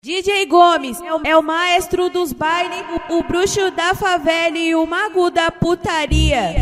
DJ Gomes é o maestro dos bailes, o bruxo da favela e o mago da putaria.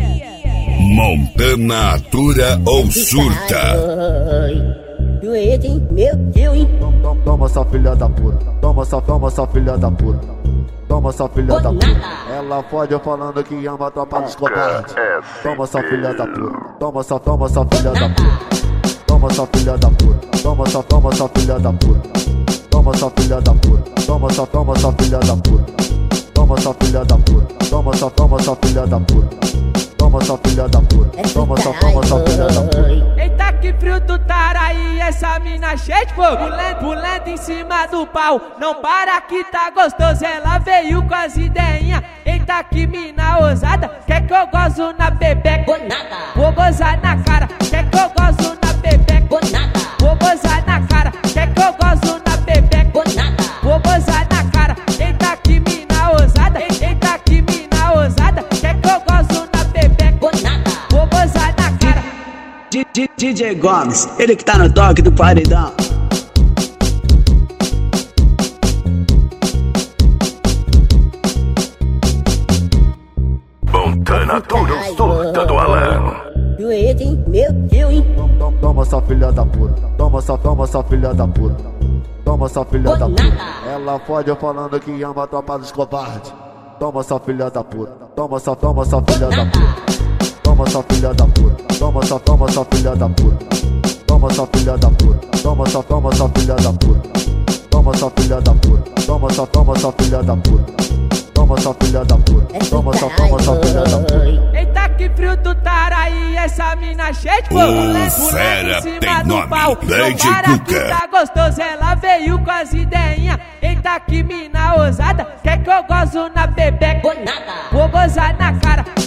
Montana atura ou surta? Meu Deus, hein? Toma essa filha da puta, toma essa filha da puta, toma essa filha da puta. Ela fode falando que ama a tropa dos covardes. Toma essa filha da puta, toma essa filha da puta, toma essa filha da puta, toma essa filha da puta, toma essa filha da puta, toma essa filha da puta, toma essa filha da puta, toma essa filha da puta, toma essa filha da puta, toma essa filha da puta. Eita que frio tu aí, essa mina cheia de fogo, pulando em cima do pau, não para que tá gostoso, ela veio com as ideinhas. Eita que mina ousada, quer que eu gozo na bebeca? Vou gozar na cara, quer que eu gozo na bebeca? Vou gozar na cara, quer que eu gozo na bebeca? Vou gozar na cara. Eita que mina ousada, eita que mina ousada, quer que eu gozo na bebeca? Vou gozar na cara. DJ Gomes, ele que tá no toque do paredão. Montana atura ou surta do Alan? Meu Deus, hein? Toma essa filha da puta, toma essa filha da puta, toma essa filha da puta. Ela fode falando que ama a tropa dos covardes. Toma essa filha da puta, toma essa filha da puta, toma essa filha da puta, toma essa filha da puta, toma essa filha da puta, toma essa filha da puta, toma essa filha da puta, toma essa filha da puta, toma essa filha da puta, toma essa filha da puta. Eita que frio tu aí, essa mina cheia de fogo, fera em cima tem do nome, pau, não Lady para que Cuca. tá gostoso, ela veio com as ideinhas. Eita que mina ousada, quer que eu gozo na bebeca? Vou gozar na cara,